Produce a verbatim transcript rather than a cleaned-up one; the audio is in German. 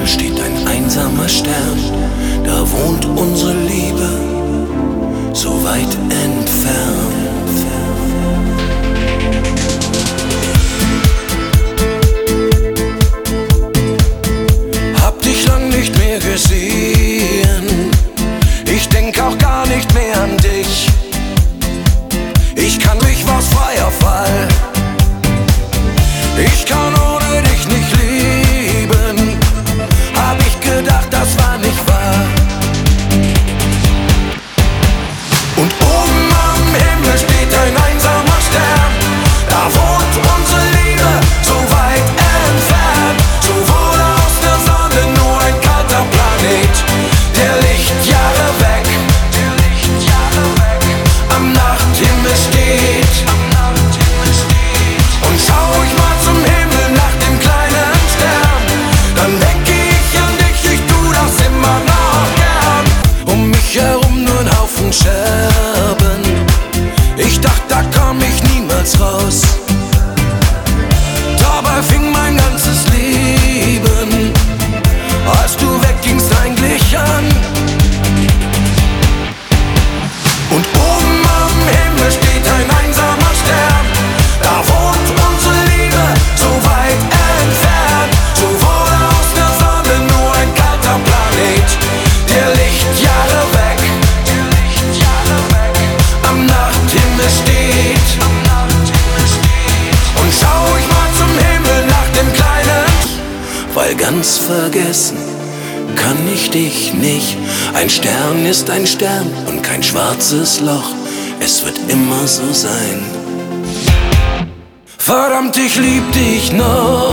Himmel steht ein einsamer Stern, da wohnt unsere Liebe, so weit entfernt. Hab dich lang nicht mehr gesehen, ich denk auch gar nicht mehr an dich. Ich kann mich was freier Fall, ich kann ohne dich nicht leben. Hab ich gedacht, das war nicht wahr. Und oben am Himmel steht ein einsamer Stern, da wohnt unsere Liebe, so weit entfernt. So wurde aus der Sonne nur ein kalter Planet, der Lichtjahre weg, der Lichtjahre weg am Nachthimmel steht. Und schau ich mal zum Himmel nach dem kleinen Stern, dann denke ich an dich, ich tu das immer noch gern. Um mich herum nur ein Haufen Scherben, ich dachte, da komm ich niemals raus. Dabei fing mein ganzes Leben, als du weggingst, eigentlich an. Und oben am Himmel steht ein einsamer Stern, da wohnt unsere Liebe, so weit entfernt. So wurde aus der Sonne nur ein kalter Planet, der Lichtjahre weg, der Lichtjahre weg am Nachthimmel steht. Und schau ich mal zum Himmel nach dem kleinen, weil ganz vergessen kann ich dich nicht. Ein Stern ist ein Stern und kein schwarzes Loch, es wird immer so sein. Verdammt, ich lieb dich noch.